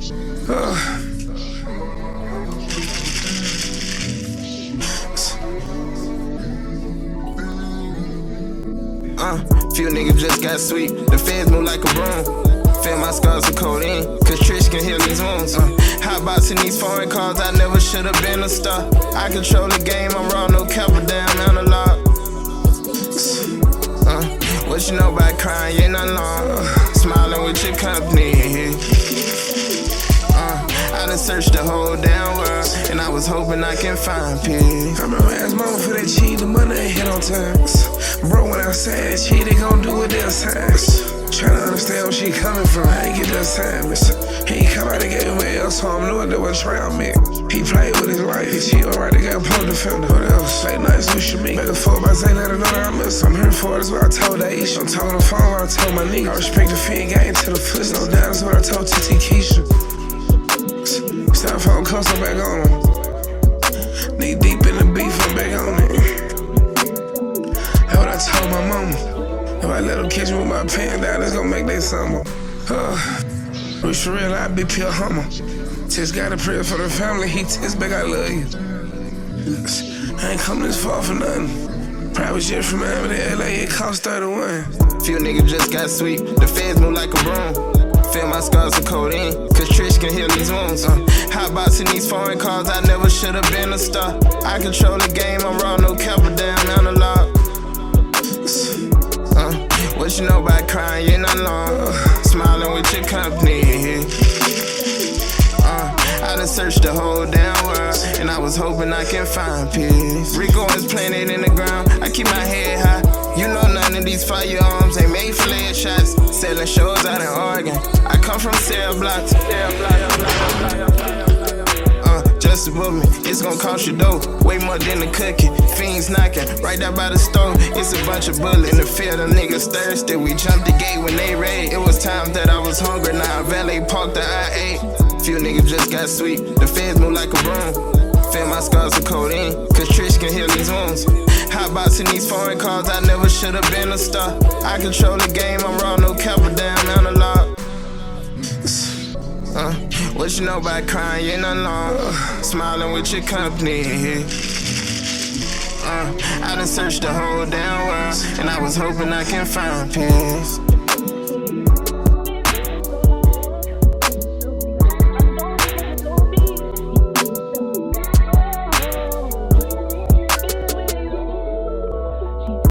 Few niggas just got sweet. The feds move like a broom. Fill my scars with codeine, cause Trish can heal these wounds. Hot box in these foreign cars, I never should've been a star. I control the game, I'm raw, no cap, but damn analog. What you know about crying, you ain't nothing long. Smiling with your company. I done searched the whole damn world, and I was hoping I can find peace. I remember ask mama for that cheat, the money ain't hit on times. Bro, when I said cheat, they gon' do it their times. Tryna understand where she coming from, I ain't get the assignments. He ain't come out and gave me else, so I'm knowing that was trial me. He played with his life, he cheated right, they got a pole defender. What else? Say nice, who should meet? Make a 4x8, let her know that I miss. I'm here for it, that's what I told Aisha. I'm talking on the phone, what I told my nigga. I respect the fiend game to the foot, no doubt, that's what I told TT Keisha. Stop phone calls, I'm back on him. Knee deep in the beef, I'm back on it. That's what I told my mama. If I let them catch me with my pen down, it's gon' make they summer. We should real, I be pure hummer. Just got a prayer for the family, he text back, I love you. I ain't coming this far for nothing. Private jet from Miami to LA, it cost 31. Few niggas just got sweet, the feds move like a broom. Fill my scars with codeine, cause Trish can heal these wounds. Hot box in these foreign cars, I never should've been a star. I control the game, I'm raw, no cap, but damn analog. What you know about crying, you ain't nothing long. Smiling with your company. I done searched the whole damn world, and I was hoping I can find peace. Rico is planted in the ground, I keep my head high. You know none of these firearms ain't made for lead shots. Selling shows out in Oregon, I come from cell blocks. Just above me, it's gon' cost you dough. Way more than the cookie. Fiends knocking, right there by the stove. It's a bunch of bullets in the field, the niggas thirsty. We jumped the gate when they raid. It was time that I was hungry, now valet parked the I-8. Few niggas just got sweet, the feds move like a broom. Fill my scars with codeine, cause Trish can heal these wounds. Hot box in these foreign cars, I never should've been a star. I control the game, I'm raw, no cap, but damn analog. What you know about crying, you ain't nothing long. Smiling with your company. I done searched the whole damn world, and I was hoping I can find peace.